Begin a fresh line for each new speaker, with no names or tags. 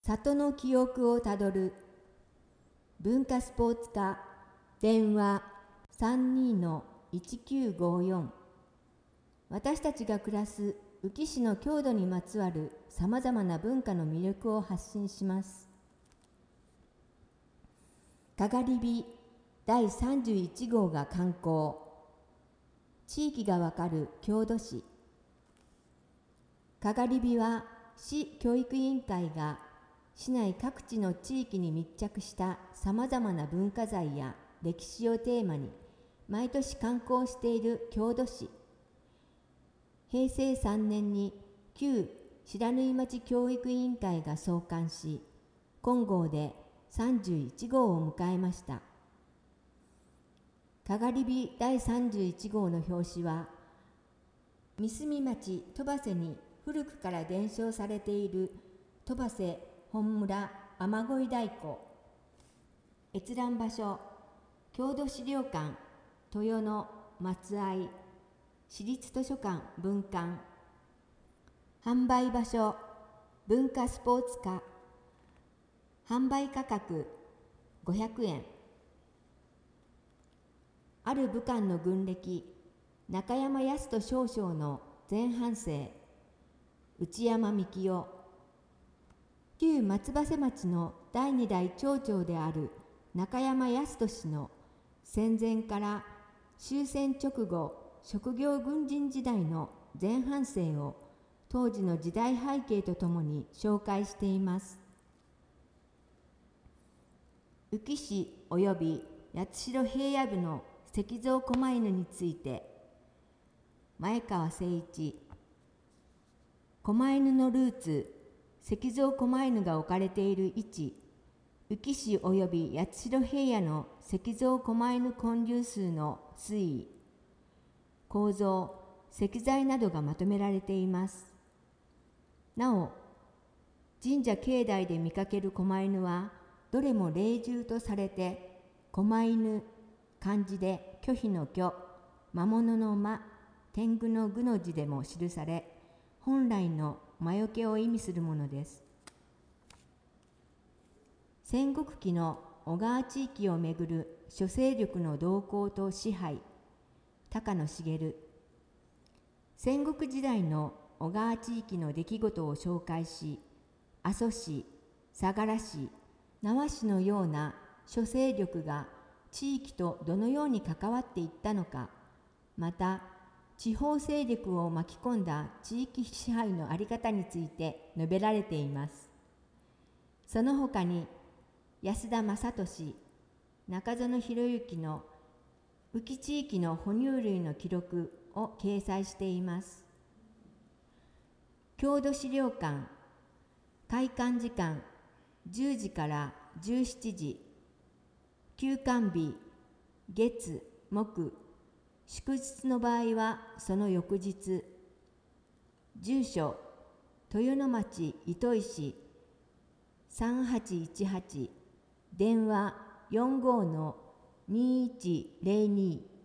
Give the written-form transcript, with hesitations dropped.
里の記憶をたどる文化スポーツ課電話 32-1954 私たちが暮らす宇城市の郷土にまつわるさまざまな文化の魅力を発信します。かがり火第31号が刊行。地域がわかる郷土史。かがり火は市教育委員会が市内各地の地域に密着したさまざまな文化財や歴史をテーマに毎年刊行している郷土史。平成3年に旧白縫町教育委員会が創刊し、今号で31号を迎えました。かがり火第31号の表紙は、三角町戸羽瀬に古くから伝承されている戸羽瀬本村雨乞い太鼓、閲覧場所、郷土資料館豊野松合市立図書館分館、販売場所文化スポーツ課、販売価格500円。ある武官の軍歴中山泰人少将の前半生内山幹夫、旧松葉瀬町の第二代町長である中山泰人氏の戦前から終戦直後職業軍人時代の前半生を当時の時代背景とともに紹介しています。宇城市及び八代平野部の石造狛犬について。前川誠一。狛犬のルーツ、石造狛犬が置かれている位置、宇城市及び八代平野の石造狛犬建立数の推移、構造、石材などがまとめられています。なお、神社境内で見かける狛犬は、どれも霊獣とされて、狛犬、漢字で拒否の拒、魔物の魔、天狗の具の字でも記され、本来の魔除けを意味するものです。戦国期の小川地域をめぐる諸勢力の動向と支配、高野茂。戦国時代の小川地域の出来事を紹介し、阿蘇市、相良市、縄市のような諸勢力が地域とどのように関わっていったのか、また地方勢力を巻き込んだ地域支配の在り方について述べられています。その他に安田正俊、中園博之の宇城地域の哺乳類の記録を掲載しています。郷土資料館、開館時間10時から17時、休館日、月、木、祝日の場合はその翌日。住所、豊野町糸井市3818、電話45-2102